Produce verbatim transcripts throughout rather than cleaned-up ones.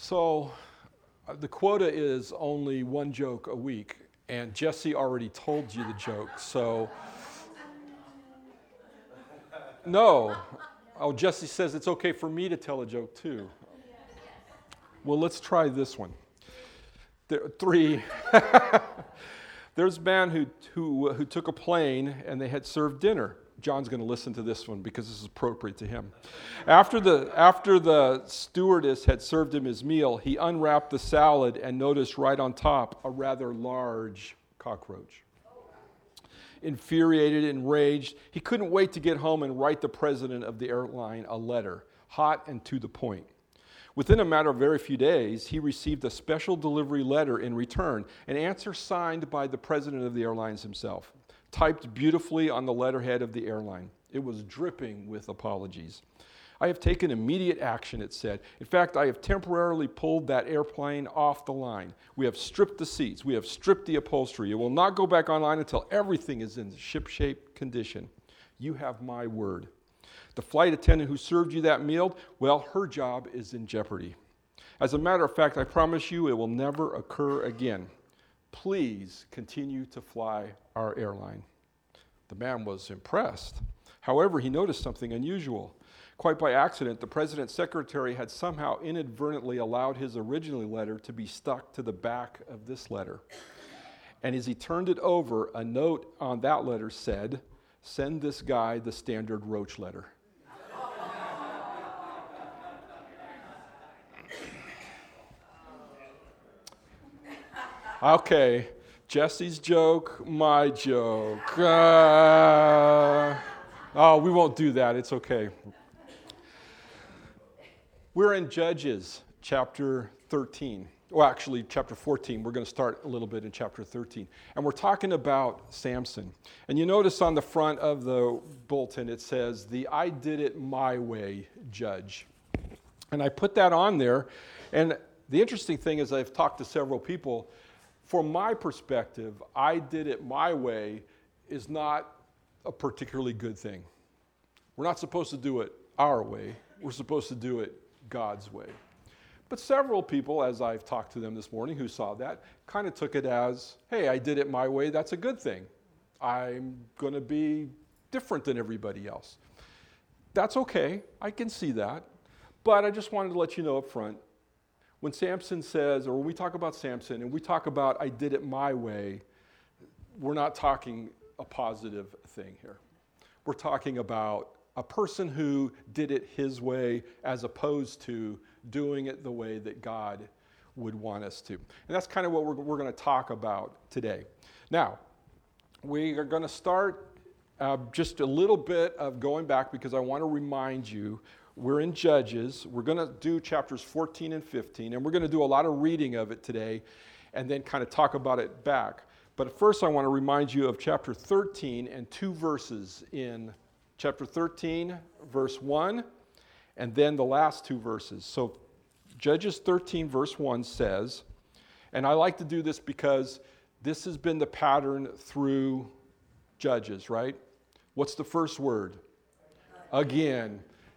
So uh, the quota is only one joke a week, and Jesse already told you the joke, so no. Oh, Jesse says it's okay for me to tell a joke too. Well, let's try this one. There, three. There's a man who, who, who took a plane and they had served dinner. John's going to listen to this one because this is appropriate to him. After the, after the stewardess had served him his meal, he unwrapped the salad and noticed right on top a rather large cockroach. Infuriated, enraged, he couldn't wait to get home and write the president of the airline a letter, hot and to the point. Within a matter of very few days, he received a special delivery letter in return, an answer signed by the president of the airlines himself, typed beautifully on the letterhead of the airline. It was dripping with apologies. I have taken immediate action, it said. In fact, I have temporarily pulled that airplane off the line. We have stripped the seats. We have stripped the upholstery. It will not go back online until everything is in ship-shape condition. You have my word. The flight attendant who served you that meal, well, her job is in jeopardy. As a matter of fact, I promise you it will never occur again. Please continue to fly our airline. The man was impressed. However, he noticed something unusual. Quite by accident, the president's secretary had somehow inadvertently allowed his original letter to be stuck to the back of this letter. And as he turned it over, a note on that letter said, "Send this guy the standard Roach letter." Okay, Jesse's joke, my joke. Uh, oh, we won't do that. It's okay. We're in Judges chapter thirteen. Well, actually, chapter fourteen. We're going to start a little bit in chapter thirteen. And we're talking about Samson. And you notice on the front of the bulletin it says, the I did it my way judge. And I put that on there. And the interesting thing is I've talked to several people. From my perspective, I did it my way is not a particularly good thing. We're not supposed to do it our way. We're supposed to do it God's way. But several people, as I've talked to them this morning who saw that, kind of took it as, hey, I did it my way, that's a good thing. I'm going to be different than everybody else. That's okay, I can see that. But I just wanted to let you know up front, when Samson says, or when we talk about Samson and we talk about I did it my way, we're not talking a positive thing here. We're talking about a person who did it his way as opposed to doing it the way that God would want us to. And that's kind of what we're, we're going to talk about today. Now, we are going to start uh, just a little bit of going back because I want to remind you we're in Judges. We're going to do chapters fourteen and fifteen, and we're going to do a lot of reading of it today and then kind of talk about it back. But first I want to remind you of chapter thirteen and two verses in chapter thirteen, verse one, and then the last two verses. So Judges thirteen, verse one says, and I like to do this because this has been the pattern through Judges, right? What's the first word? Again.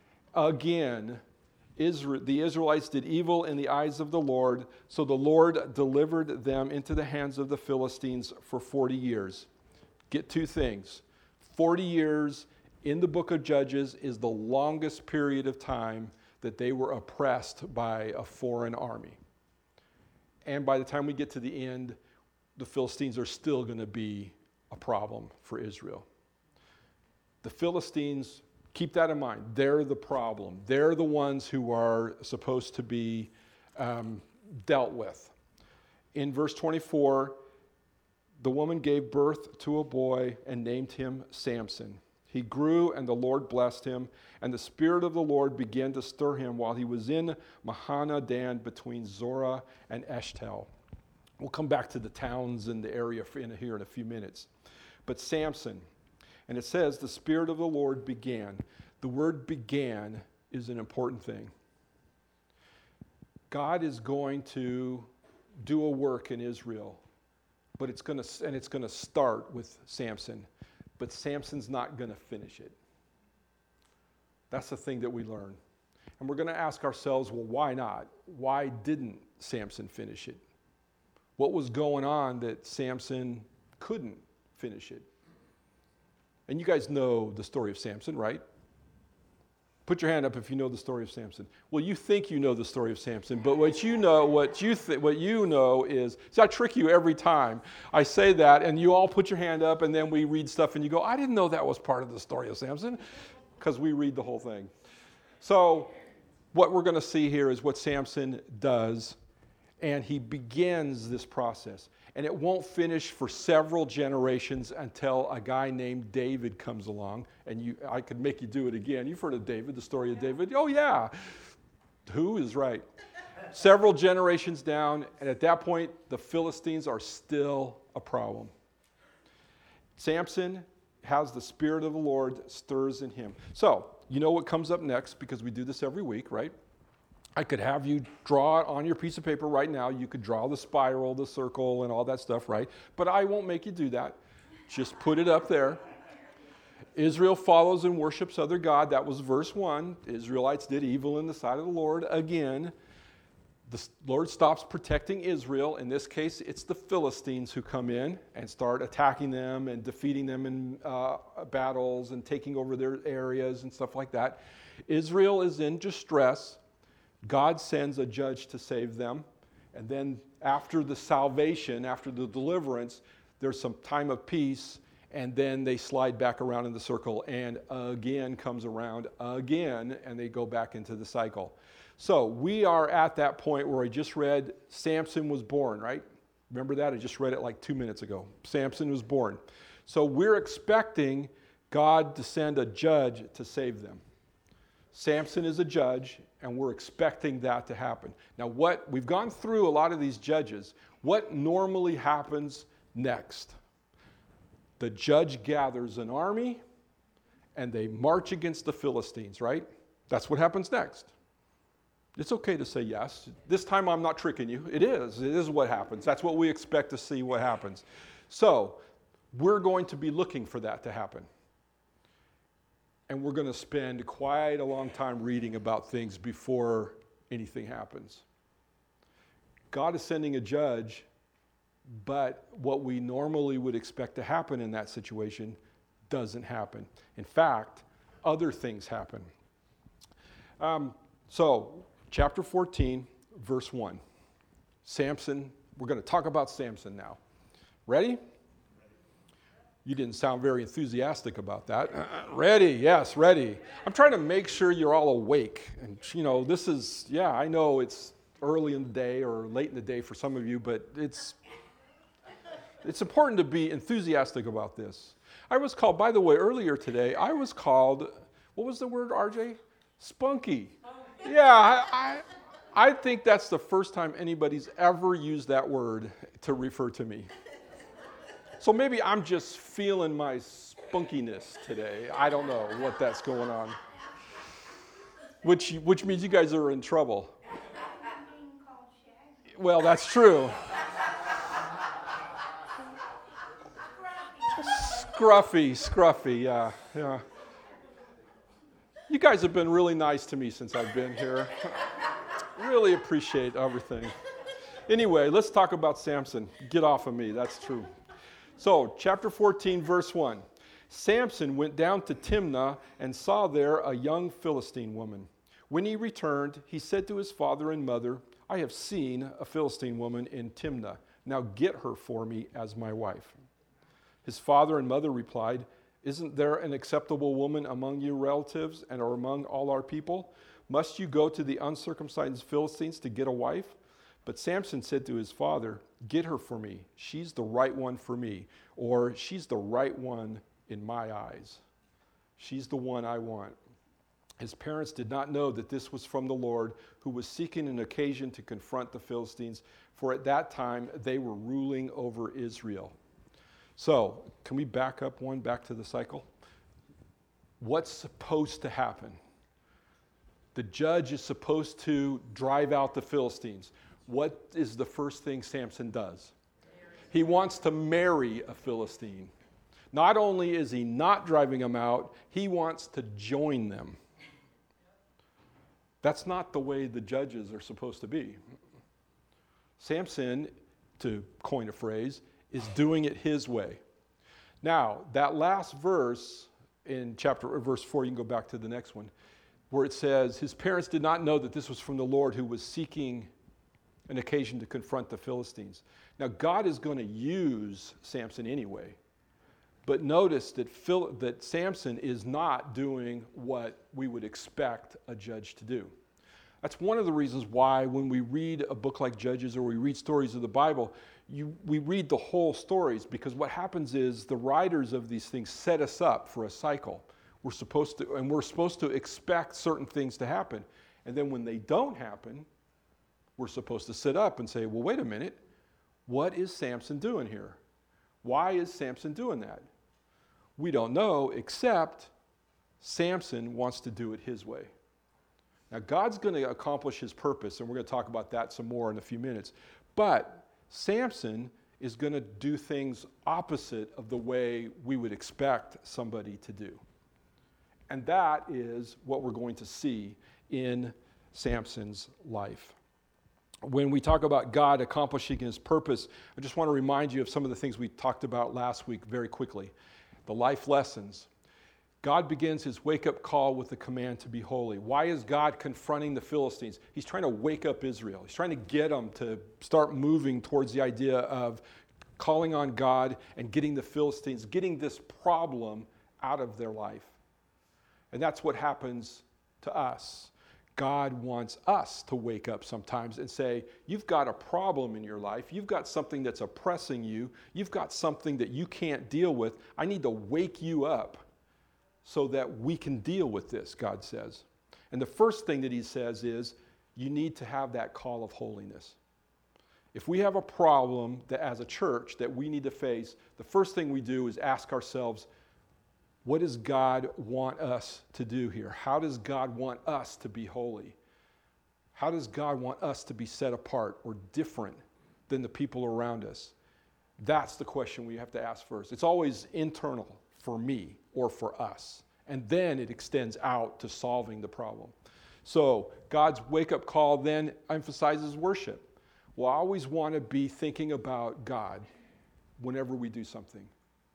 Again, Israel, the Israelites did evil in the eyes of the Lord, so the Lord delivered them into the hands of the Philistines for forty years. Get two things. forty years in the book of Judges is the longest period of time that they were oppressed by a foreign army. And by the time we get to the end, the Philistines are still going to be a problem for Israel. The Philistines, keep that in mind. They're the problem. They're the ones who are supposed to be um, dealt with. In verse twenty-four, the woman gave birth to a boy and named him Samson. He grew and the Lord blessed him, and the Spirit of the Lord began to stir him while he was in Mahaneh-dan between Zorah and Eshtaol. We'll come back to the towns and the area in here in a few minutes. But Samson, and it says, the Spirit of the Lord began. The word began is an important thing. God is going to do a work in Israel, but it's going to, and it's going to start with Samson, but Samson's not going to finish it. That's the thing that we learn. And we're going to ask ourselves, well, why not? Why didn't Samson finish it? What was going on that Samson couldn't finish it? And you guys know the story of Samson, right? Put your hand up if you know the story of Samson. Well, you think you know the story of Samson, but what you know, what you th- what you know is, see, I trick you every time I say that, and you all put your hand up, and then we read stuff, and you go, I didn't know that was part of the story of Samson, because we read the whole thing. So what we're going to see here is what Samson does, and he begins this process. And it won't finish for several generations until a guy named David comes along. And you, I could make you do it again. You've heard of David, the story of David. Oh, yeah. Who is right? Several generations down, and at that point, the Philistines are still a problem. Samson has the Spirit of the Lord stirs in him. So, you know what comes up next, because we do this every week, right? I could have you draw it on your piece of paper right now. You could draw the spiral, the circle, and all that stuff, right? But I won't make you do that. Just put it up there. Israel follows and worships other God. That was verse one. The Israelites did evil in the sight of the Lord again. The Lord stops protecting Israel. In this case, it's the Philistines who come in and start attacking them and defeating them in uh, battles and taking over their areas and stuff like that. Israel is in distress. God sends a judge to save them. And then after the salvation, after the deliverance, there's some time of peace. And then they slide back around in the circle and again comes around again, and they go back into the cycle. So we are at that point where I just read Samson was born, right? Remember that? I just read it like two minutes ago. Samson was born. So we're expecting God to send a judge to save them. Samson is a judge, and we're expecting that to happen. Now, what we've gone through a lot of these judges. What normally happens next? The judge gathers an army, and they march against the Philistines, right? That's what happens next. It's okay to say yes. This time I'm not tricking you. It is. It is what happens. That's what we expect to see what happens. So we're going to be looking for that to happen. And we're going to spend quite a long time reading about things before anything happens. God is sending a judge, but what we normally would expect to happen in that situation doesn't happen. In fact, other things happen. Um, so, chapter fourteen, verse one. Samson, we're going to talk about Samson now. Ready? You didn't sound very enthusiastic about that. Uh, ready, yes, ready. I'm trying to make sure you're all awake. And, you know, this is, yeah, I know it's early in the day or late in the day for some of you, but it's it's important to be enthusiastic about this. I was called, by the way, earlier today, I was called, what was the word, R J? Spunky. Yeah, I, I, I think that's the first time anybody's ever used that word to refer to me. So maybe I'm just feeling my spunkiness today. I don't know what that's going on. Which which means you guys are in trouble. Well, that's true. Scruffy, scruffy, yeah, yeah. You guys have been really nice to me since I've been here. Really appreciate everything. Anyway, let's talk about Samson. Get off of me, that's true. So, chapter fourteen, verse one. Samson went down to Timnah and saw there a young Philistine woman. When he returned, he said to his father and mother, I have seen a Philistine woman in Timnah. Now get her for me as my wife. His father and mother replied, Isn't there an acceptable woman among your relatives and or among all our people? Must you go to the uncircumcised Philistines to get a wife? But Samson said to his father, Get her for me. She's the right one for me. Or she's the right one in my eyes. She's the one I want. His parents did not know that this was from the Lord, who was seeking an occasion to confront the Philistines, for at that time they were ruling over Israel. So, can we back up one, back to the cycle? What's supposed to happen? The judge is supposed to drive out the Philistines. What is the first thing Samson does? He wants to marry a Philistine. Not only is he not driving them out, he wants to join them. That's not the way the judges are supposed to be. Samson, to coin a phrase, is doing it his way. Now, that last verse in chapter verse four, you can go back to the next one, where it says, his parents did not know that this was from the Lord who was seeking an occasion to confront the Philistines. Now, God is going to use Samson anyway. But notice that, Phil, that Samson is not doing what we would expect a judge to do. That's one of the reasons why when we read a book like Judges or we read stories of the Bible, you, we read the whole stories, because what happens is the writers of these things set us up for a cycle. We're supposed to, and we're supposed to expect certain things to happen. And then when they don't happen, we're supposed to sit up and say, well, wait a minute, what is Samson doing here? Why is Samson doing that? We don't know, except Samson wants to do it his way. Now, God's going to accomplish his purpose, and we're going to talk about that some more in a few minutes. But Samson is going to do things opposite of the way we would expect somebody to do. And that is what we're going to see in Samson's life. When we talk about God accomplishing his purpose, I just want to remind you of some of the things we talked about last week very quickly. The life lessons. God begins his wake-up call with the command to be holy. Why is God confronting the Philistines? He's trying to wake up Israel. He's trying to get them to start moving towards the idea of calling on God and getting the Philistines, getting this problem out of their life. And that's what happens to us. God wants us to wake up sometimes and say, you've got a problem in your life. You've got something that's oppressing you. You've got something that you can't deal with. I need to wake you up so that we can deal with this, God says. And the first thing that he says is, you need to have that call of holiness. If we have a problem that as a church that we need to face, the first thing we do is ask ourselves, what does God want us to do here? How does God want us to be holy? How does God want us to be set apart or different than the people around us? That's the question we have to ask first. It's always internal for me or for us. And then it extends out to solving the problem. So God's wake-up call then emphasizes worship. We'll always want to be thinking about God whenever we do something.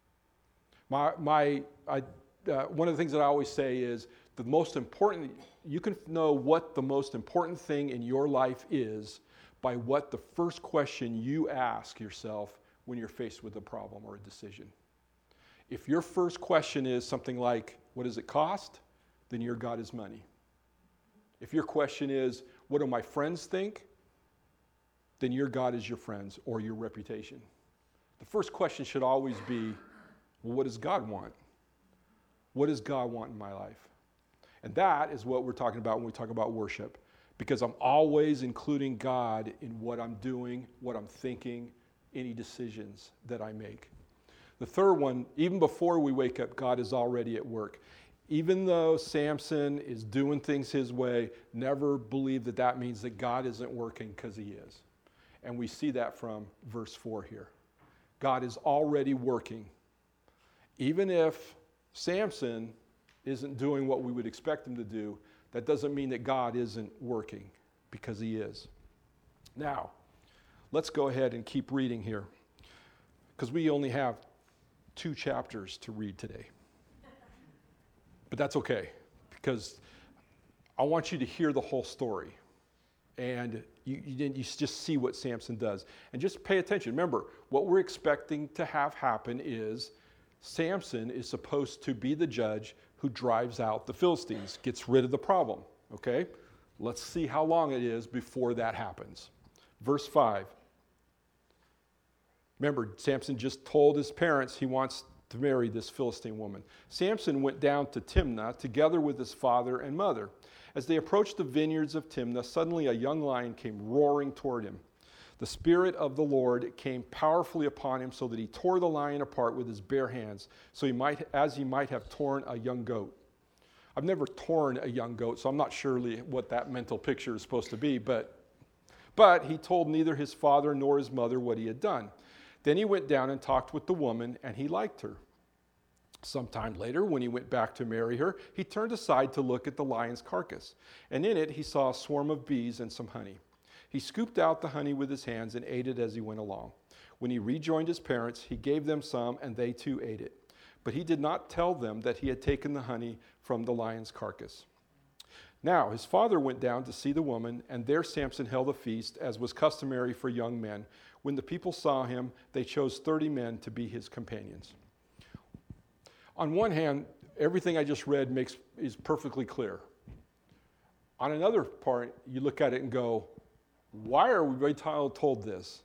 My, my, I, uh, one of the things that I always say is the most important, you can know what the most important thing in your life is by what the first question you ask yourself when you're faced with a problem or a decision. If your first question is something like, what does it cost? Then your God is money. If your question is, what do my friends think? Then your God is your friends or your reputation. The first question should always be, well, what does God want? What does God want in my life? And that is what we're talking about when we talk about worship, because I'm always including God in what I'm doing, what I'm thinking, any decisions that I make. The third one, even before we wake up, God is already at work. Even though Samson is doing things his way, never believe that that means that God isn't working, because he is. And we see that from verse four here. God is already working. Even if Samson isn't doing what we would expect him to do, that doesn't mean that God isn't working, because he is. Now, let's go ahead and keep reading here, because we only have two chapters to read today. But that's okay, because I want you to hear the whole story. And you, you, you just see what Samson does. And just pay attention. Remember, what we're expecting to have happen is Samson is supposed to be the judge who drives out the Philistines, gets rid of the problem, okay? Let's see how long it is before that happens. Verse five. Remember, Samson just told his parents he wants to marry this Philistine woman. Samson went down to Timnah together with his father and mother. As they approached the vineyards of Timnah, suddenly a young lion came roaring toward him. The Spirit of the Lord came powerfully upon him so that he tore the lion apart with his bare hands, so he might, as he might have torn a young goat. I've never torn a young goat, so I'm not sure what that mental picture is supposed to be, but, but he told neither his father nor his mother what he had done. Then he went down and talked with the woman, and he liked her. Sometime later, when he went back to marry her, he turned aside to look at the lion's carcass, and in it he saw a swarm of bees and some honey. He scooped out the honey with his hands and ate it as he went along. When he rejoined his parents, he gave them some, and they too ate it. But he did not tell them that he had taken the honey from the lion's carcass. Now his father went down to see the woman, and there Samson held a feast, as was customary for young men. When the people saw him, they chose thirty men to be his companions. On one hand, everything I just read makes is perfectly clear. On another part, you look at it and go, why are we told this?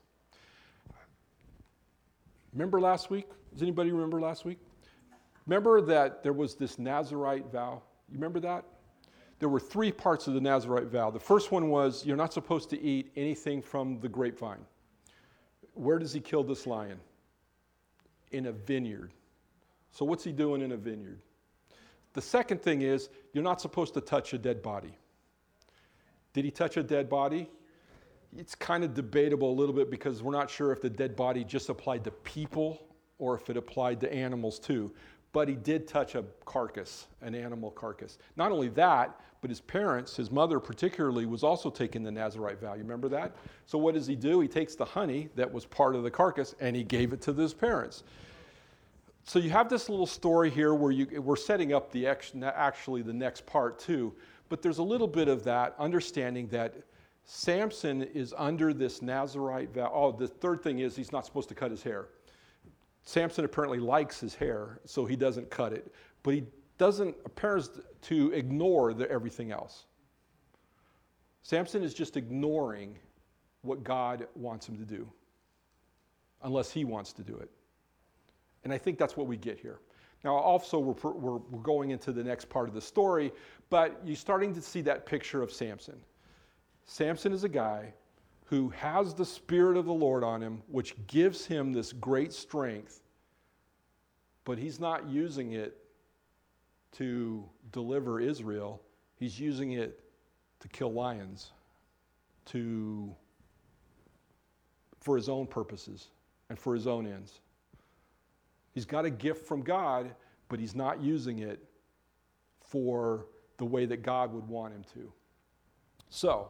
Remember last week? Does anybody remember last week? Remember that there was this Nazirite vow? You remember that? There were three parts of the Nazirite vow. The first one was you're not supposed to eat anything from the grapevine. Where does he kill this lion? In a vineyard. So what's he doing in a vineyard? The second thing is you're not supposed to touch a dead body. Did he touch a dead body? It's kind of debatable a little bit because we're not sure if the dead body just applied to people or if it applied to animals too. But he did touch a carcass, an animal carcass. Not only that, but his parents, his mother particularly, was also taking the Nazirite vow. You remember that? So what does he do? He takes the honey that was part of the carcass and he gave it to his parents. So you have this little story here where you, we're setting up the actually the next part too, but there's a little bit of that understanding that Samson is under this Nazirite vow. Oh, the third thing is he's not supposed to cut his hair. Samson apparently likes his hair, so he doesn't cut it, but he doesn't appears to ignore the, everything else. Samson is just ignoring what God wants him to do, unless he wants to do it. And I think that's what we get here. Now, also, we're, we're, we're going into the next part of the story, but you're starting to see that picture of Samson. Samson is a guy who has the Spirit of the Lord on him, which gives him this great strength, but he's not using it to deliver Israel. He's using it to kill lions, to, for his own purposes and for his own ends. He's got a gift from God, but he's not using it for the way that God would want him to. So,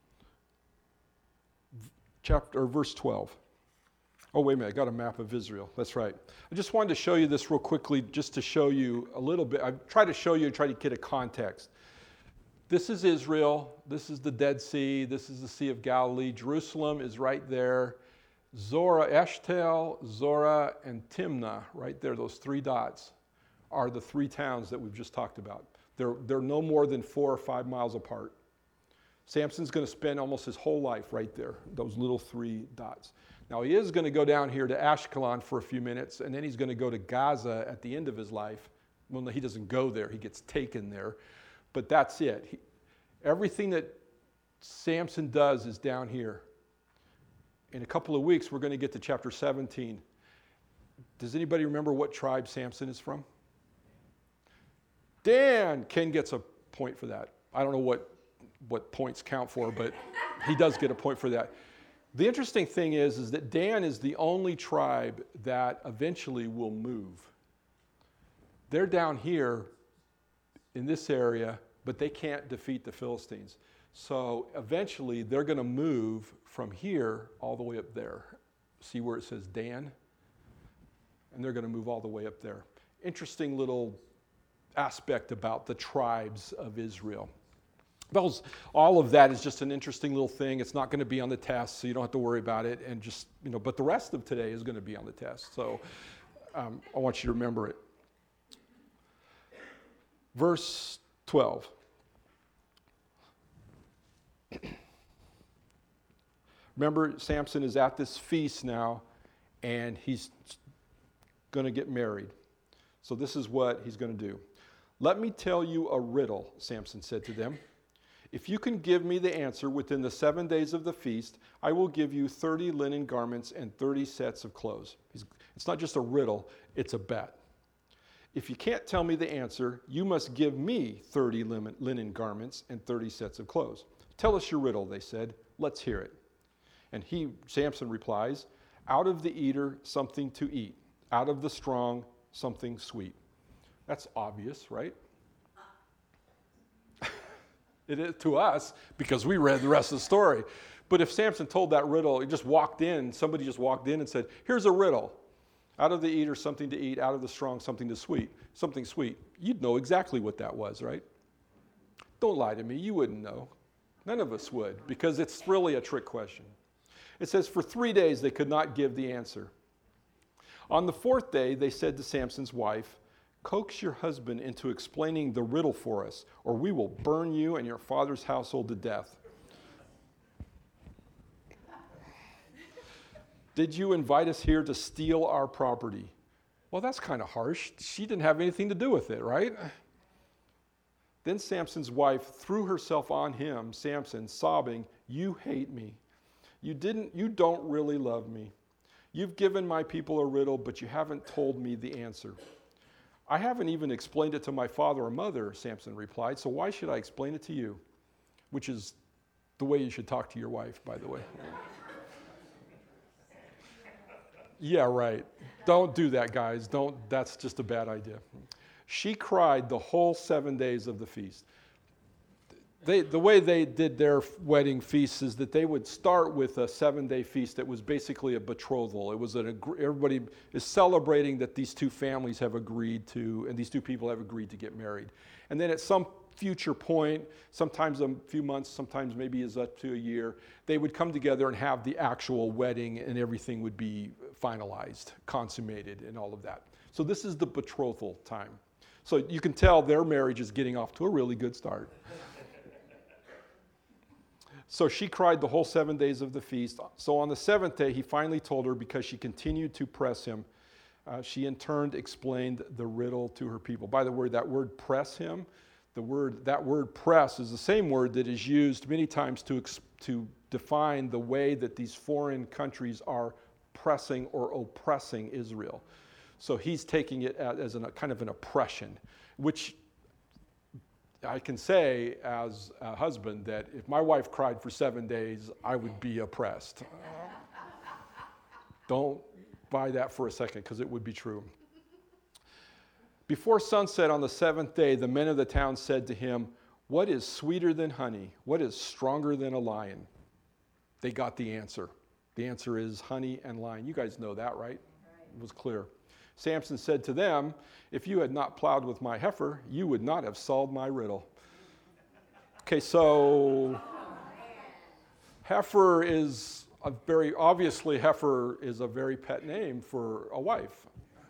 chapter or verse twelve. Oh, wait a minute, I got a map of Israel. That's right. I just wanted to show you this real quickly, just to show you a little bit. I try to show you and try to get a context. This is Israel. This is the Dead Sea. This is the Sea of Galilee. Jerusalem is right there. Zorah, Eshtaol, Zorah, and Timnah, right there, those three dots, are the three towns that we've just talked about. They're, they're no more than four or five miles apart. Samson's going to spend almost his whole life right there, those little three dots. Now, he is going to go down here to Ashkelon for a few minutes, and then he's going to go to Gaza at the end of his life. Well, no, he doesn't go there. He gets taken there. But that's it. He, everything that Samson does is down here. In a couple of weeks, we're going to get to chapter seventeen. Does anybody remember what tribe Samson is from? Dan! Ken gets a point for that. I don't know what, what points count for, but he does get a point for that. The interesting thing is, is that Dan is the only tribe that eventually will move. They're down here in this area, but they can't defeat the Philistines. So eventually they're going to move from here all the way up there. See where it says Dan? And they're going to move all the way up there. Interesting little aspect about the tribes of Israel. Those, all of that is just an interesting little thing. It's not going to be on the test, so you don't have to worry about it. And just, you know, but the rest of today is going to be on the test. So um, I want you to remember it. Verse twelve. Remember, Samson is at this feast now, and he's going to get married. So this is what he's going to do. Let me tell you a riddle, Samson said to them. If you can give me the answer within the seven days of the feast, I will give you thirty linen garments and thirty sets of clothes. It's not just a riddle, it's a bet. If you can't tell me the answer, you must give me thirty linen garments and thirty sets of clothes. Tell us your riddle, they said. Let's hear it. And he, Samson replies, out of the eater, something to eat. Out of the strong, something sweet. That's obvious, right? It is to us because we read the rest of the story. But if Samson told that riddle, he just walked in, somebody just walked in and said, here's a riddle. Out of the eater, something to eat. Out of the strong, something to sweet. Something sweet. You'd know exactly what that was, right? Don't lie to me. You wouldn't know. None of us would, because it's really a trick question. It says, for three days they could not give the answer. On the fourth day, they said to Samson's wife, coax your husband into explaining the riddle for us, or we will burn you and your father's household to death. Did you invite us here to steal our property? Well, that's kind of harsh. She didn't have anything to do with it, right? Then Samson's wife threw herself on him, Samson, sobbing, you hate me. You didn't, you don't really love me. You've given my people a riddle, but you haven't told me the answer. I haven't even explained it to my father or mother, Samson replied, so why should I explain it to you? Which is the way you should talk to your wife, by the way. Yeah, right. Don't do that, guys. Don't. That's just a bad idea. She cried the whole seven days of the feast. They, the way they did their wedding feasts is that they would start with a seven-day feast that was basically a betrothal. It was an everybody is celebrating that these two families have agreed to, and these two people have agreed to get married. And then at some future point, sometimes a few months, sometimes maybe as up to a year, they would come together and have the actual wedding, and everything would be finalized, consummated, and all of that. So this is the betrothal time. So you can tell their marriage is getting off to a really good start. So she cried the whole seven days of the feast. So on the seventh day, he finally told her, because she continued to press him. Uh, she in turn explained the riddle to her people. By the way, that word press him, the word that word press is the same word that is used many times to, to define the way that these foreign countries are pressing or oppressing Israel. So he's taking it as a kind of an oppression, which I can say as a husband that if my wife cried for seven days, I would be oppressed. Don't buy that for a second, because it would be true. Before sunset on the seventh day, the men of the town said to him, what is sweeter than honey? What is stronger than a lion? They got the answer. The answer is honey and lion. You guys know that, right? It was clear. Samson said to them, if you had not plowed with my heifer, you would not have solved my riddle. Okay, so heifer is a very, obviously heifer is a very pet name for a wife.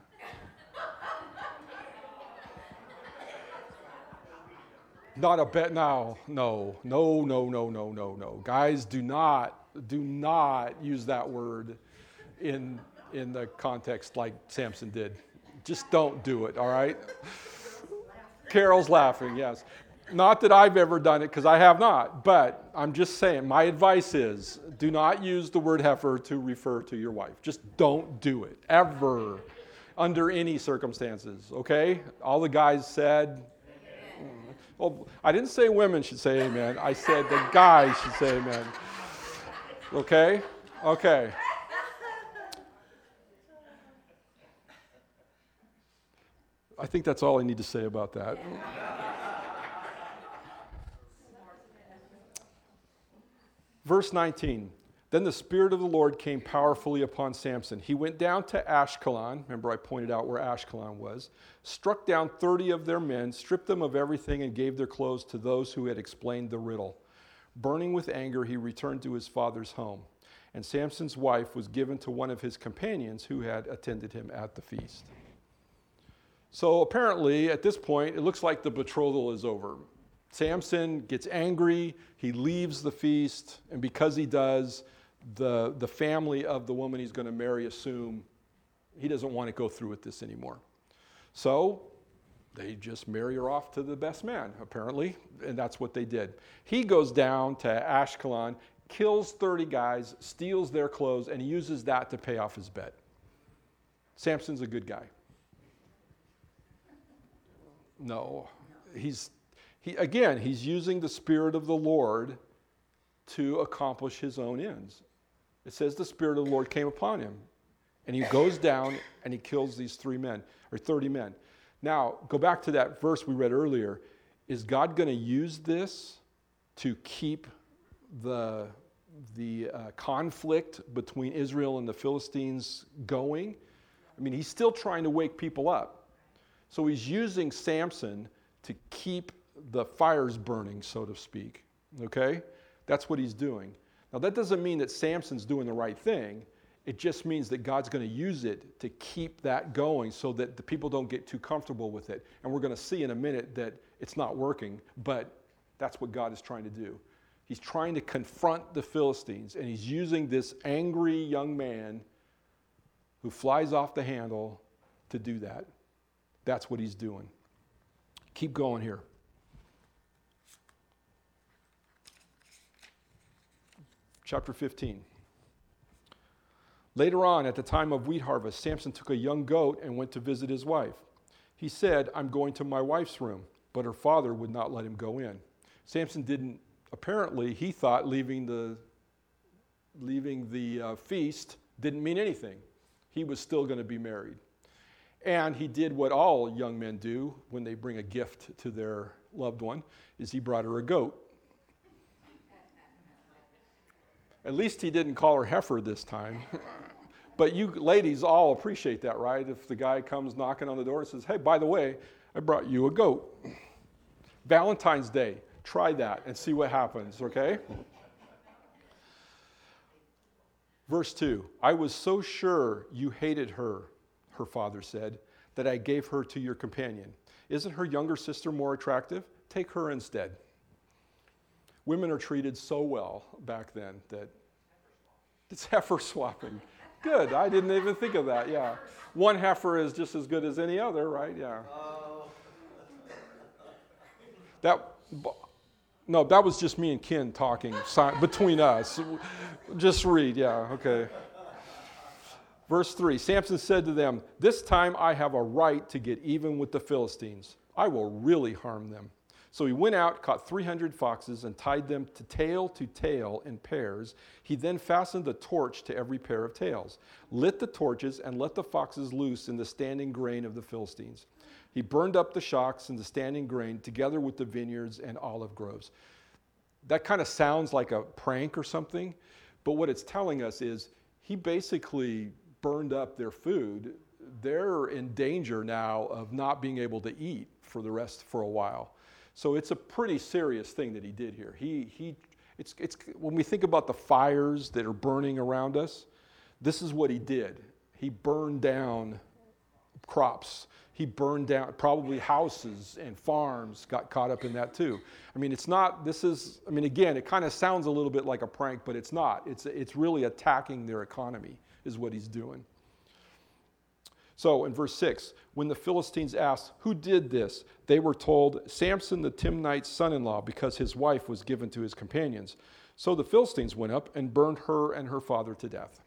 Not a bet now. No, no, no, no, no, no, no. Guys, do not, do not use that word in in the context like Samson did. Just don't do it, all right? Carol's laughing, yes. Not that I've ever done it, because I have not, but I'm just saying, my advice is do not use the word heifer to refer to your wife. Just don't do it, ever, under any circumstances, okay? All the guys said, well, I didn't say women should say amen. I said the guys should say amen. Okay? Okay. I think that's all I need to say about that. Verse nineteen, then the Spirit of the Lord came powerfully upon Samson. He went down to Ashkelon, remember I pointed out where Ashkelon was, struck down thirty of their men, stripped them of everything, and gave their clothes to those who had explained the riddle. Burning with anger, he returned to his father's home. And Samson's wife was given to one of his companions who had attended him at the feast. So apparently, at this point, it looks like the betrothal is over. Samson gets angry, he leaves the feast, and because he does, the, the family of the woman he's going to marry assume he doesn't want to go through with this anymore. So they just marry her off to the best man, apparently, and that's what they did. He goes down to Ashkelon, kills thirty guys, steals their clothes, and he uses that to pay off his bet. Samson's a good guy. No, he's he again, he's using the Spirit of the Lord to accomplish his own ends. It says the Spirit of the Lord came upon him, and he goes down and he kills these three men, or thirty men. Now, go back to that verse we read earlier. Is God going to use this to keep the, the uh, conflict between Israel and the Philistines going? I mean, he's still trying to wake people up. So he's using Samson to keep the fires burning, so to speak. Okay? That's what he's doing. Now, that doesn't mean that Samson's doing the right thing. It just means that God's going to use it to keep that going so that the people don't get too comfortable with it. And we're going to see in a minute that it's not working, but that's what God is trying to do. He's trying to confront the Philistines, and he's using this angry young man who flies off the handle to do that. That's what he's doing. Keep going here. Chapter fifteen. Later on, at the time of wheat harvest, Samson took a young goat and went to visit his wife. He said, I'm going to my wife's room, but her father would not let him go in. Samson didn't, apparently, he thought leaving the, leaving the uh, feast didn't mean anything. He was still going to be married. And he did what all young men do when they bring a gift to their loved one, is he brought her a goat. At least he didn't call her heifer this time. But you ladies all appreciate that, right? If the guy comes knocking on the door and says, hey, by the way, I brought you a goat. Valentine's Day, try that and see what happens, okay? Verse two, I was so sure you hated her, her father said, that I gave her to your companion. Isn't her younger sister more attractive? Take her instead. Women are treated so well back then that it's heifer swapping. Good, I didn't even think of that, yeah. One heifer is just as good as any other, right? Yeah. That, no, that was just me and Ken talking between us. Just read, yeah, okay. Verse three, Samson said to them, this time I have a right to get even with the Philistines. I will really harm them. So he went out, caught three hundred foxes, and tied them to tail to tail in pairs. He then fastened a torch to every pair of tails, lit the torches, and let the foxes loose in the standing grain of the Philistines. He burned up the shocks and the standing grain together with the vineyards and olive groves. That kind of sounds like a prank or something, but what it's telling us is he basically burned up their food. They're in danger now of not being able to eat for the rest for a while. So it's a pretty serious thing that he did here. He, he, it's, it's, when we think about the fires that are burning around us, this is what he did. He burned down crops. He burned down probably houses and farms, got caught up in that too. I mean, it's not, this is, I mean, again, it kind of sounds a little bit like a prank, but it's not. It's, it's really attacking their economy is what he's doing. So in verse six, when the Philistines asked, who did this? They were told, Samson the Timnite's son-in-law, because his wife was given to his companions. So the Philistines went up and burned her and her father to death.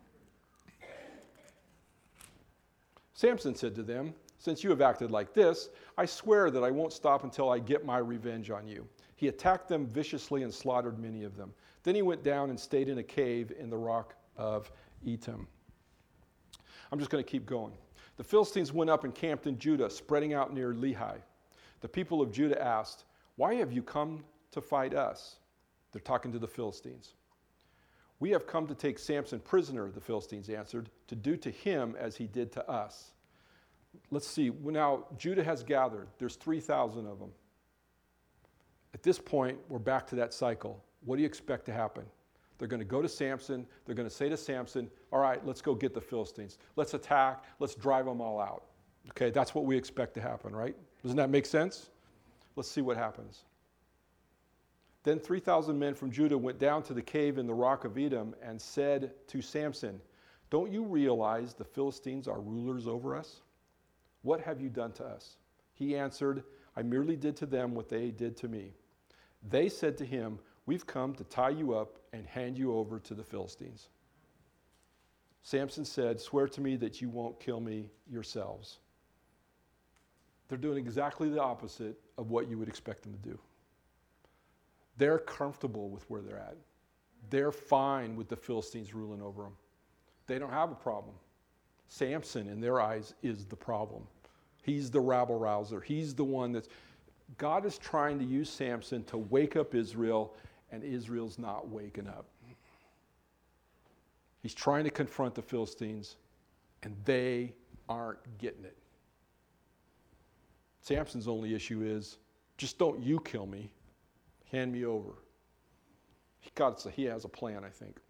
Samson said to them, since you have acted like this, I swear that I won't stop until I get my revenge on you. He attacked them viciously and slaughtered many of them. Then he went down and stayed in a cave in the rock of Etam. I'm just going to keep going. The Philistines went up and camped in Judah, spreading out near Lehi. The people of Judah asked, why have you come to fight us? They're talking to the Philistines. We have come to take Samson prisoner, the Philistines answered, to do to him as he did to us. Let's see. Now, Judah has gathered. There's three thousand of them. At this point, we're back to that cycle. What do you expect to happen? They're going to go to Samson. They're going to say to Samson, all right, let's go get the Philistines. Let's attack. Let's drive them all out. Okay, that's what we expect to happen, right? Doesn't that make sense? Let's see what happens. Then three thousand men from Judah went down to the cave in the rock of Edom and said to Samson, don't you realize the Philistines are rulers over us? What have you done to us? He answered, I merely did to them what they did to me. They said to him, we've come to tie you up and hand you over to the Philistines. Samson said, swear to me that you won't kill me yourselves. They're doing exactly the opposite of what you would expect them to do. They're comfortable with where they're at. They're fine with the Philistines ruling over them. They don't have a problem. Samson, in their eyes, is the problem. He's the rabble rouser. He's the one that's... God is trying to use Samson to wake up Israel, and Israel's not waking up. He's trying to confront the Philistines, and they aren't getting it. Samson's only issue is, just don't you kill me. Hand me over. He, got, he has a plan, I think.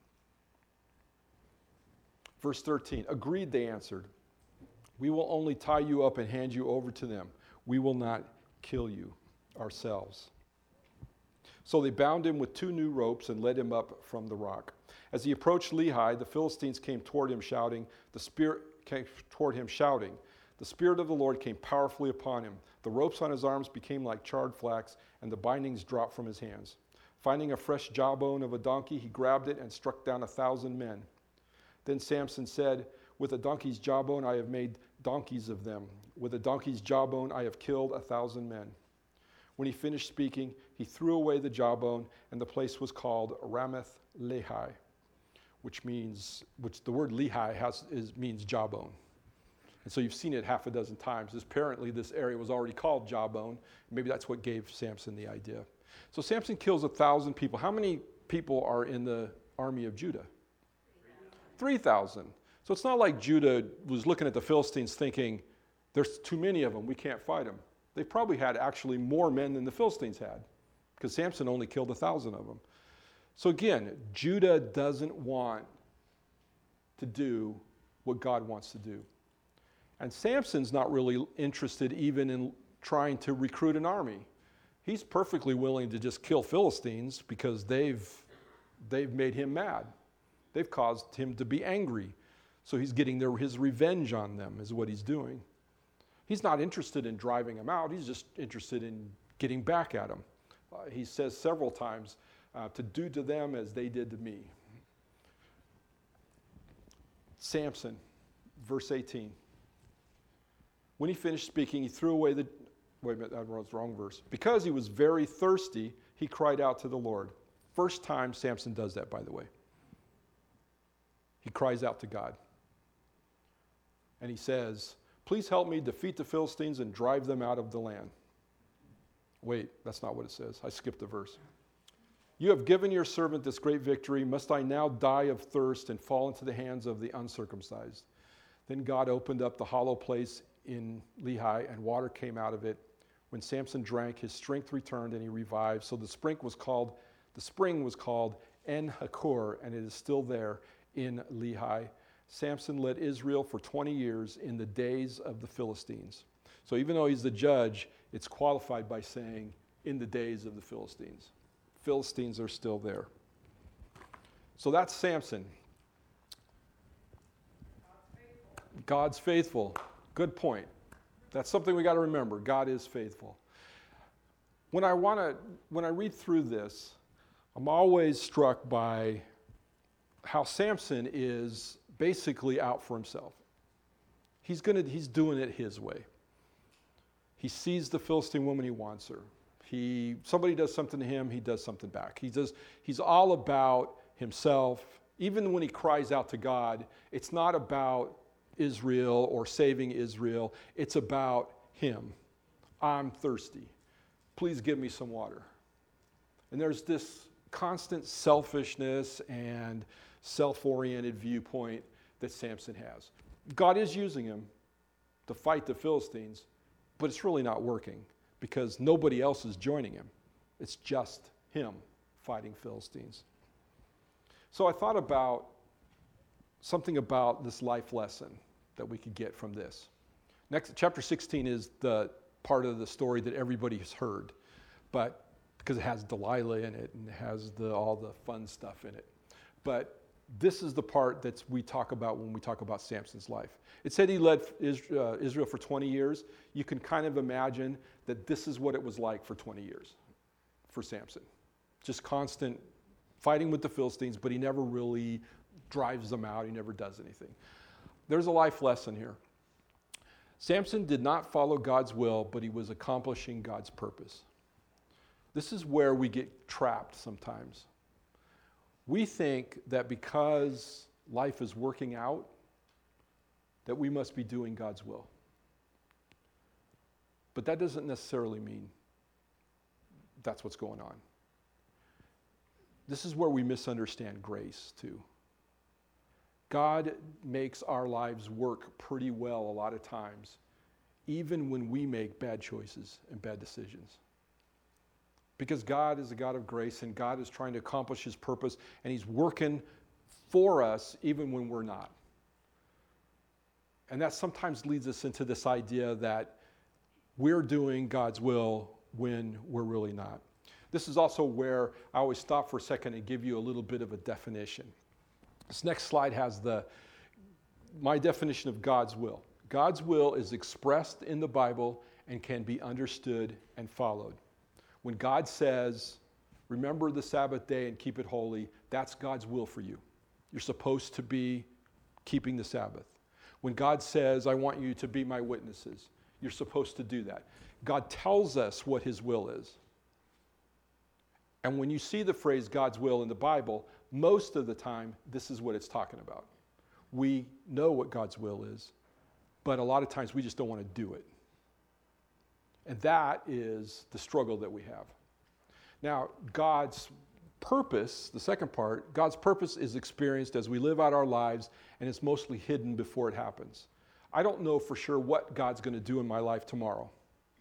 Verse thirteen, agreed, they answered. We will only tie you up and hand you over to them. We will not kill you ourselves. So they bound him with two new ropes and led him up from the rock. As he approached Lehi, the Philistines came toward him shouting, the Spirit came toward him shouting. The Spirit of the Lord came powerfully upon him. The ropes on his arms became like charred flax, and the bindings dropped from his hands. Finding a fresh jawbone of a donkey, he grabbed it and struck down a thousand men. Then Samson said, with a donkey's jawbone I have made donkeys of them. With a donkey's jawbone I have killed a thousand men. When he finished speaking, he threw away the jawbone, and the place was called Ramath Lehi, which means, which the word Lehi has is means jawbone. And so you've seen it half a dozen times. Apparently this area was already called Jawbone. Maybe that's what gave Samson the idea. So Samson kills a thousand people. How many people are in the army of Judah? Three thousand. So it's not like Judah was looking at the Philistines thinking, there's too many of them, we can't fight them. They probably had actually more men than the Philistines had, because Samson only killed a thousand of them. So again, Judah doesn't want to do what God wants to do. And Samson's not really interested even in trying to recruit an army. He's perfectly willing to just kill Philistines because they've, they've made him mad. They've caused him to be angry. So he's getting their, his revenge on them is what he's doing. He's not interested in driving them out. He's just interested in getting back at them. Uh, he says several times, uh, to do to them as they did to me. Samson, verse eighteen. When he finished speaking, he threw away the, wait a minute, that was the wrong verse. Because he was very thirsty, he cried out to the Lord. First time Samson does that, by the way. He cries out to God. And he says, please help me defeat the Philistines and drive them out of the land. Wait, that's not what it says. I skipped a verse. You have given your servant this great victory. Must I now die of thirst and fall into the hands of the uncircumcised? Then God opened up the hollow place in Lehi, and water came out of it. When Samson drank, his strength returned, and he revived. So the spring was called, the spring was called En-Hakkore, and it is still there in Lehi. Samson led Israel for twenty years in the days of the Philistines. So even though he's the judge, it's qualified by saying, in the days of the Philistines. Philistines are still there. So that's Samson. God's faithful. Good point. That's something we got to remember. God is faithful. When I want to, when I read through this, I'm always struck by how Samson is basically out for himself. He's gonna, he's doing it his way. He sees the Philistine woman, he wants her. He, somebody does something to him, he does something back. He does, he's all about himself. Even when he cries out to God, it's not about Israel or saving Israel. It's about him. I'm thirsty. Please give me some water. And there's this constant selfishness and self-oriented viewpoint that Samson has. God is using him to fight the Philistines, but it's really not working because nobody else is joining him. It's just him fighting Philistines. So I thought about something about this life lesson that we could get from this. Next, chapter sixteen is the part of the story that everybody has heard, but because it has Delilah in it and it has the, all the fun stuff in it. But this is the part that we talk about when we talk about Samson's life. It said he led Israel for twenty years. You can kind of imagine that this is what it was like for twenty years for Samson. Just constant fighting with the Philistines, but he never really drives them out. He never does anything. There's a life lesson here. Samson did not follow God's will, but he was accomplishing God's purpose. This is where we get trapped sometimes. We think that because life is working out, that we must be doing God's will. But that doesn't necessarily mean that's what's going on. This is where we misunderstand grace, too. God makes our lives work pretty well a lot of times, even when we make bad choices and bad decisions. Because God is a God of grace, and God is trying to accomplish his purpose, and he's working for us even when we're not. And that sometimes leads us into this idea that we're doing God's will when we're really not. This is also where I always stop for a second and give you a little bit of a definition. This next slide has the my definition of God's will. God's will is expressed in the Bible and can be understood and followed. When God says, remember the Sabbath day and keep it holy, that's God's will for you. You're supposed to be keeping the Sabbath. When God says, I want you to be my witnesses, you're supposed to do that. God tells us what his will is. And when you see the phrase God's will in the Bible, most of the time, this is what it's talking about. We know what God's will is, but a lot of times we just don't want to do it. And that is the struggle that we have. Now, God's purpose, the second part, God's purpose is experienced as we live out our lives, and it's mostly hidden before it happens. I don't know for sure what God's going to do in my life tomorrow.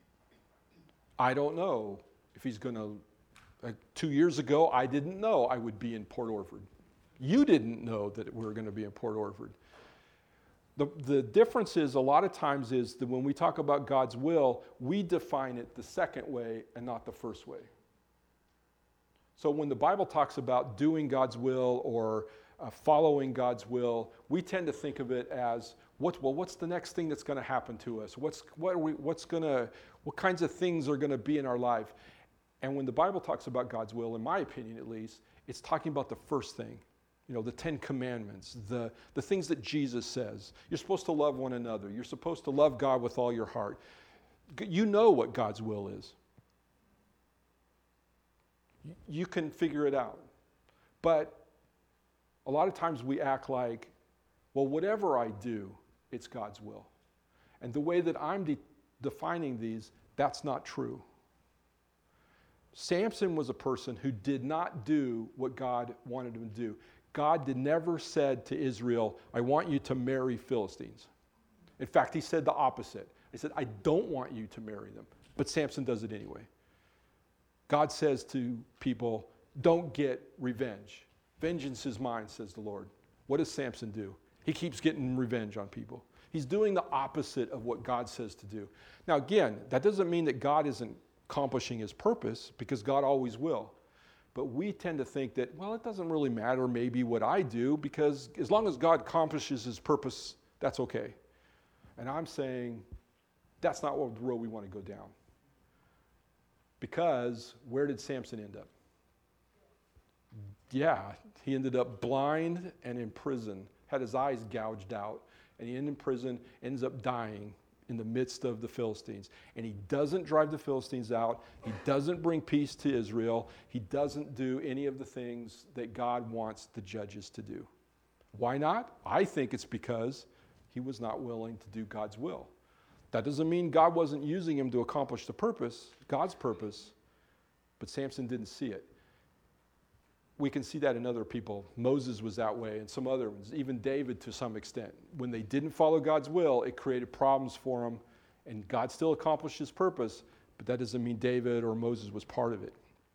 I don't know if he's going to, like two years ago, I didn't know I would be in Port Orford. You didn't know that we were going to be in Port Orford. The, the difference is a lot of times is that when we talk about God's will, we define it the second way and not the first way. So when the Bible talks about doing God's will or uh, following God's will, we tend to think of it as, what, well, what's the next thing that's going to happen to us? What's, what are we, what's going to, what kinds of things are going to be in our life? And when the Bible talks about God's will, in my opinion at least, it's talking about the first thing. You know, the Ten Commandments, the, the things that Jesus says. You're supposed to love one another. You're supposed to love God with all your heart. You know what God's will is. You can figure it out. But a lot of times we act like, well, whatever I do, it's God's will. And the way that I'm de- defining these, that's not true. Samson was a person who did not do what God wanted him to do. God did never said to Israel, I want you to marry Philistines. In fact, he said the opposite. He said, I don't want you to marry them. But Samson does it anyway. God says to people, don't get revenge. Vengeance is mine, says the Lord. What does Samson do? He keeps getting revenge on people. He's doing the opposite of what God says to do. Now again, that doesn't mean that God isn't accomplishing his purpose, because God always will. But we tend to think that, well, it doesn't really matter maybe what I do, because as long as God accomplishes his purpose, that's okay. And I'm saying that's not what the road we want to go down. Because where did Samson end up? Yeah, he ended up blind and in prison, had his eyes gouged out, and he ended in prison, ends up dying in the midst of the Philistines. And he doesn't drive the Philistines out. He doesn't bring peace to Israel. He doesn't do any of the things that God wants the judges to do. Why not? I think it's because he was not willing to do God's will. That doesn't mean God wasn't using him to accomplish the purpose, God's purpose, but Samson didn't see it. We can see that in other people. Moses was that way, and some other ones, even David to some extent. When they didn't follow God's will, it created problems for them, and God still accomplished his purpose, but that doesn't mean David or Moses was part of it.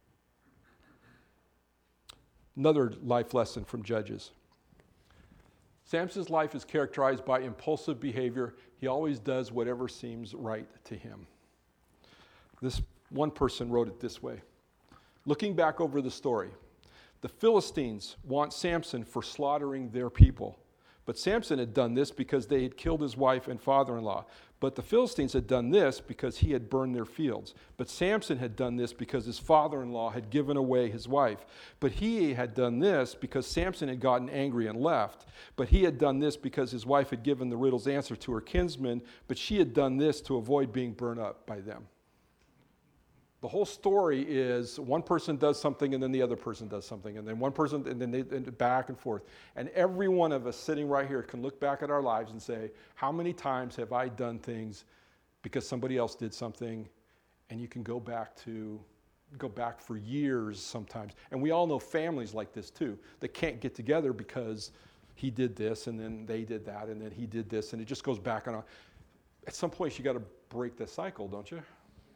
Another life lesson from Judges. Samson's life is characterized by impulsive behavior. He always does whatever seems right to him. This one person wrote it this way. Looking back over the story, the Philistines want Samson for slaughtering their people. But Samson had done this because they had killed his wife and father-in-law. But the Philistines had done this because he had burned their fields. But Samson had done this because his father-in-law had given away his wife. But he had done this because Samson had gotten angry and left. But he had done this because his wife had given the riddle's answer to her kinsman. But she had done this to avoid being burned up by them. The whole story is one person does something and then the other person does something, and then one person, and then they and back and forth. And every one of us sitting right here can look back at our lives and say, how many times have I done things because somebody else did something, and you can go back to go back for years sometimes. And we all know families like this too. They can't get together because he did this, and then they did that, and then he did this, and it just goes back on. At some point, you got to break the cycle, don't you?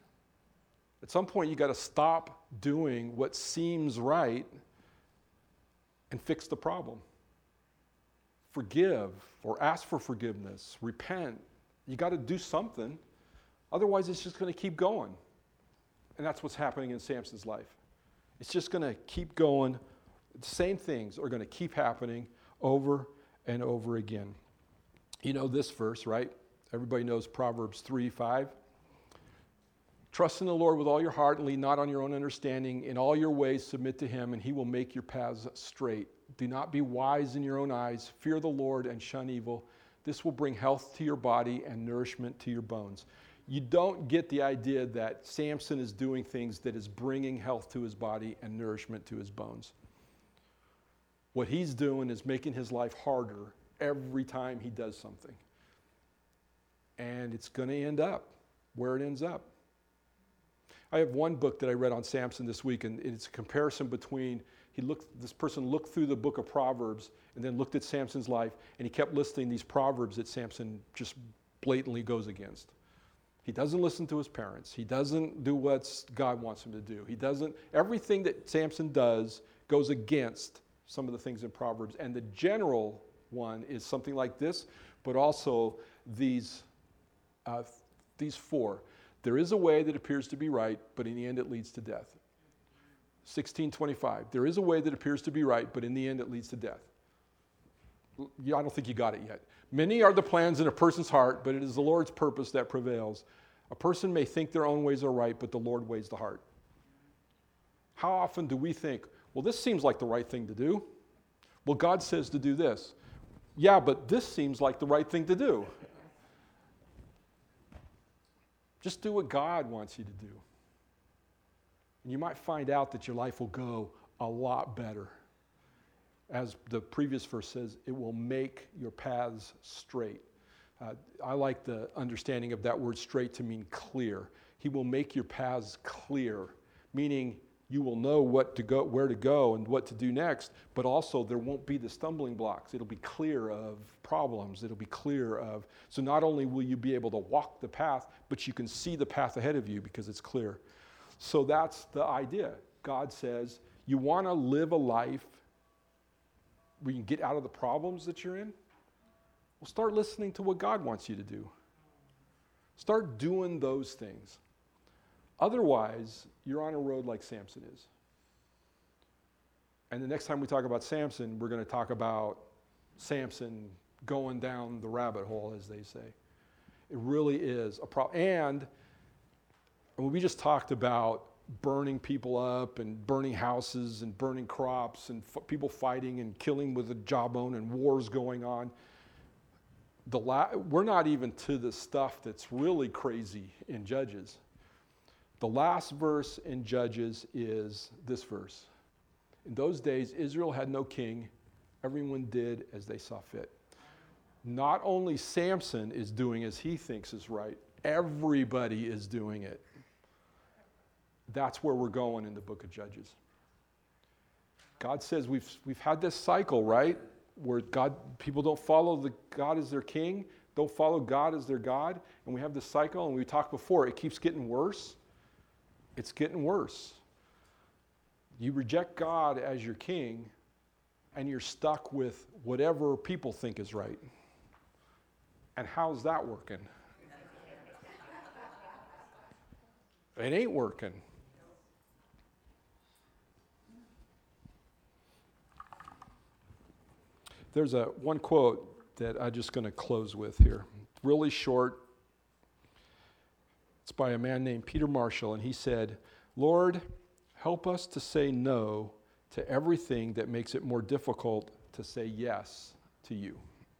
At some point, you got to stop doing what seems right and fix the problem. Forgive or ask for forgiveness. Repent. You got to do something. Otherwise, it's just going to keep going. And that's what's happening in Samson's life. It's just going to keep going. The same things are going to keep happening over and over again. You know this verse, right? Everybody knows Proverbs three five. Trust in the Lord with all your heart and lean not on your own understanding. In all your ways submit to him, and he will make your paths straight. Do not be wise in your own eyes. Fear the Lord and shun evil. This will bring health to your body and nourishment to your bones. You don't get the idea that Samson is doing things that is bringing health to his body and nourishment to his bones. What he's doing is making his life harder every time he does something. And it's going to end up where it ends up. I have one book that I read on Samson this week, and it's a comparison between, he looked, this person looked through the book of Proverbs and then looked at Samson's life, and he kept listing these proverbs that Samson just blatantly goes against. He doesn't listen to his parents. He doesn't do what God wants him to do. He doesn't, everything that Samson does goes against some of the things in Proverbs. And the general one is something like this, but also these, uh, these four. There is a way that appears to be right, but in the end it leads to death. sixteen twenty-five. There is a way that appears to be right, but in the end it leads to death. Yeah, I don't think you got it yet. Many are the plans in a person's heart, but it is the Lord's purpose that prevails. A person may think their own ways are right, but the Lord weighs the heart. How often do we think, well, this seems like the right thing to do? Well, God says to do this. Yeah, but this seems like the right thing to do. Just do what God wants you to do. And you might find out that your life will go a lot better. As the previous verse says, it will make your paths straight. Uh, I like the understanding of that word straight to mean clear. He will make your paths clear, meaning you will know what to go, where to go and what to do next, but also there won't be the stumbling blocks. It'll be clear of problems. It'll be clear of, so not only will you be able to walk the path, but you can see the path ahead of you because it's clear. So that's the idea. God says, you want to live a life where you can get out of the problems that you're in? Well, start listening to what God wants you to do. Start doing those things. Otherwise, you're on a road like Samson is. And the next time we talk about Samson, we're going to talk about Samson going down the rabbit hole, as they say. It really is a problem. And we just talked about burning people up and burning houses and burning crops and f- people fighting and killing with a jawbone and wars going on. The la- we're not even to the stuff that's really crazy in Judges. The last verse in Judges is this verse. In those days, Israel had no king. Everyone did as they saw fit. Not only Samson is doing as he thinks is right, everybody is doing it. That's where we're going in the book of Judges. God says we've we've had this cycle, right? Where God people don't follow the God as their king, don't follow God as their God, and we have this cycle, and we talked before, it keeps getting worse. It's getting worse. You reject God as your king, and you're stuck with whatever people think is right. And how's that working? It ain't working. There's a one quote that I'm just going to close with here. Really short. It's by a man named Peter Marshall, and he said, "Lord, help us to say no to everything that makes it more difficult to say yes to you."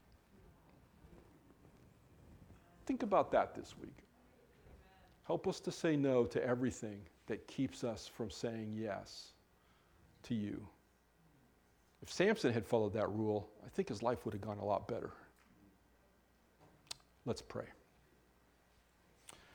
Think about that this week. Help us to say no to everything that keeps us from saying yes to you. If Samson had followed that rule, I think his life would have gone a lot better. Let's pray.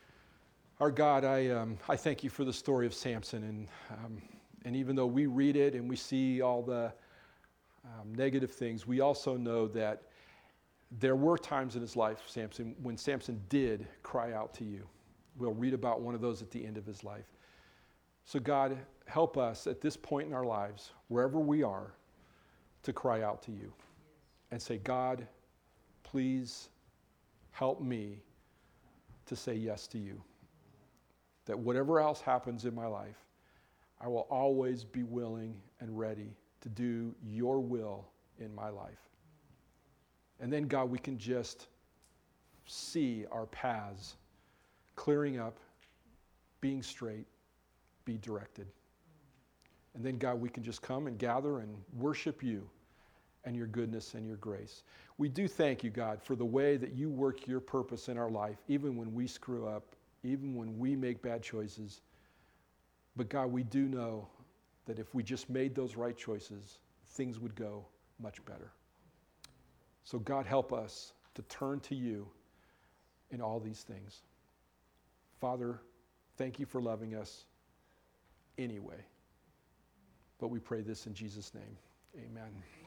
Our God, I, um, I thank you for the story of Samson. And, um, and even though we read it and we see all the um, negative things, we also know that there were times in his life, Samson, when Samson did cry out to you. We'll read about one of those at the end of his life. So God, help us at this point in our lives, wherever we are, to cry out to you and say, God, please help me to say yes to you. That whatever else happens in my life, I will always be willing and ready to do your will in my life. And then, God, we can just see our paths clearing up, being straight, be directed. And then, God, we can just come and gather and worship you and your goodness and your grace. We do thank you, God, for the way that you work your purpose in our life, even when we screw up, even when we make bad choices. But God, we do know that if we just made those right choices, things would go much better. So God, help us to turn to you in all these things. Father, thank you for loving us anyway. But we pray this in Jesus' name. Amen.